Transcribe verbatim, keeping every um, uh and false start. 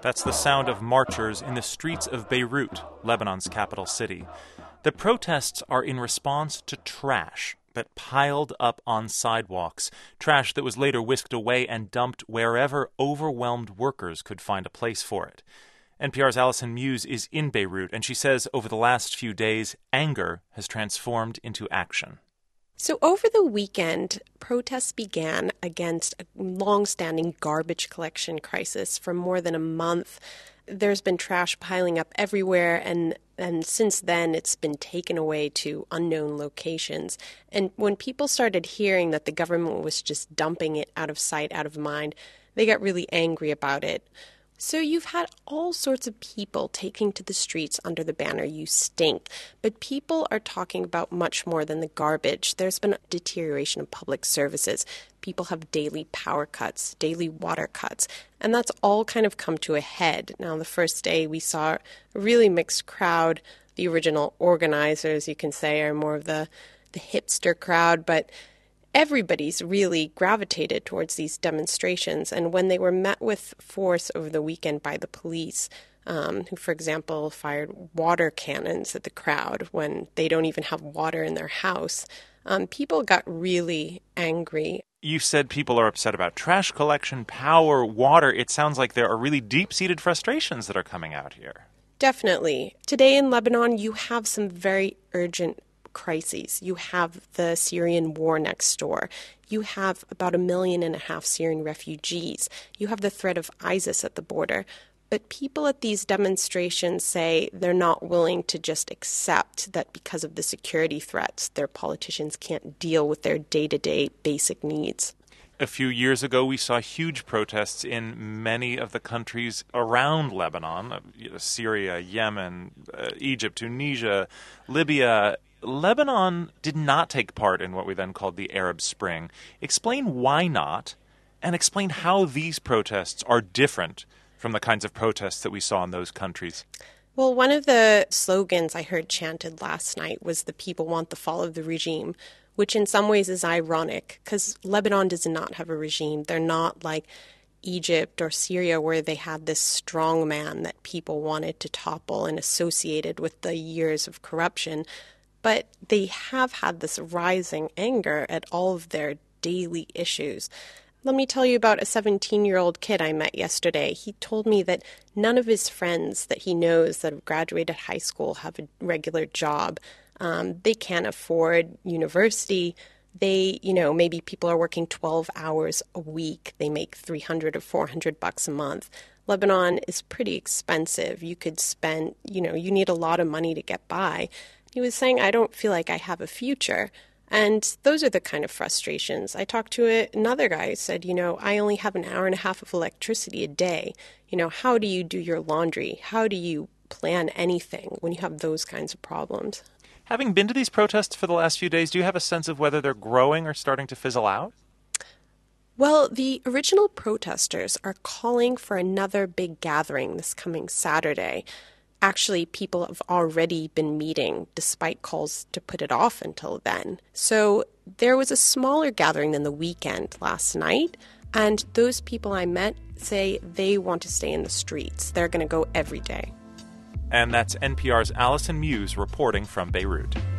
That's the sound of marchers in the streets of Beirut, Lebanon's capital city. The protests are in response to trash that piled up on sidewalks, trash that was later whisked away and dumped wherever overwhelmed workers could find a place for it. N P R's Alison Muse is in Beirut, and she says over the last few days, anger has transformed into action. So over the weekend, protests began against a long-standing garbage collection crisis for more than a month. There's been trash piling up everywhere, and, and since then it's been taken away to unknown locations. And when people started hearing that the government was just dumping it out of sight, out of mind, they got really angry about it. So you've had all sorts of people taking to the streets under the banner, "You stink." But people are talking about much more than the garbage. There's been a deterioration of public services. People have daily power cuts, daily water cuts, and that's all kind of come to a head. Now, the first day we saw a really mixed crowd. The original organizers, you can say, are more of the, the hipster crowd, but everybody's really gravitated towards these demonstrations. And when they were met with force over the weekend by the police, um, who, for example, fired water cannons at the crowd when they don't even have water in their house, um, people got really angry. You said people are upset about trash collection, power, water. It sounds like there are really deep-seated frustrations that are coming out here. Definitely. Today in Lebanon, you have some very urgent crises. You have the Syrian war next door. You have about a million and a half Syrian refugees. You have the threat of ISIS at the border. But people at these demonstrations say they're not willing to just accept that because of the security threats, their politicians can't deal with their day-to-day basic needs. A few years ago, we saw huge protests in many of the countries around Lebanon, Syria, Yemen, uh, Egypt, Tunisia, Libya. Lebanon did not take part in what we then called the Arab Spring. Explain why not, and explain how these protests are different from the kinds of protests that we saw in those countries. Well, one of the slogans I heard chanted last night was "The people want the fall of the regime," which in some ways is ironic because Lebanon does not have a regime. They're not like Egypt or Syria where they had this strong man that people wanted to topple and associated with the years of corruption. But they have had this rising anger at all of their daily issues. Let me tell you about a seventeen-year-old kid I met yesterday. He told me that none of his friends that he knows that have graduated high school have a regular job. Um, they can't afford university. They, you know, maybe people are working twelve hours a week. They make three hundred or four hundred bucks a month. Lebanon is pretty expensive. You could spend, you know, you need a lot of money to get by. He was saying, I don't feel like I have a future. And those are the kind of frustrations. I talked to a, another guy who said, you know, I only have an hour and a half of electricity a day. You know, how do you do your laundry? How do you plan anything when you have those kinds of problems? Having been to these protests for the last few days, do you have a sense of whether they're growing or starting to fizzle out? Well, the original protesters are calling for another big gathering this coming Saturday. Actually, people have already been meeting despite calls to put it off until then. So there was a smaller gathering than the weekend last night, and those people I met say they want to stay in the streets. They're going to go every day. And that's N P R's Alison Muse reporting from Beirut.